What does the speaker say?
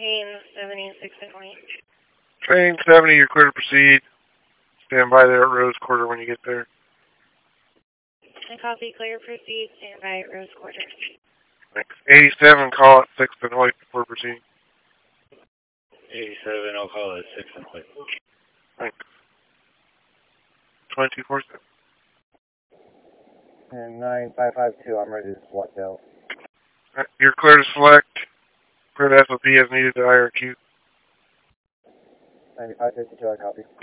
Train 76 and White. Train 70, you're clear to proceed. Stand by there at Rose Quarter when you get there. I copy, clear, proceed, stand by at Rose Quarter. Thanks. 87, call it 6th and White before proceeding. 87, I'll call it 6th and White. Thanks. 2247. And 9552, I'm ready to select out. You're clear to select. Clear to SOP as needed to IRQ. 9552, I copy.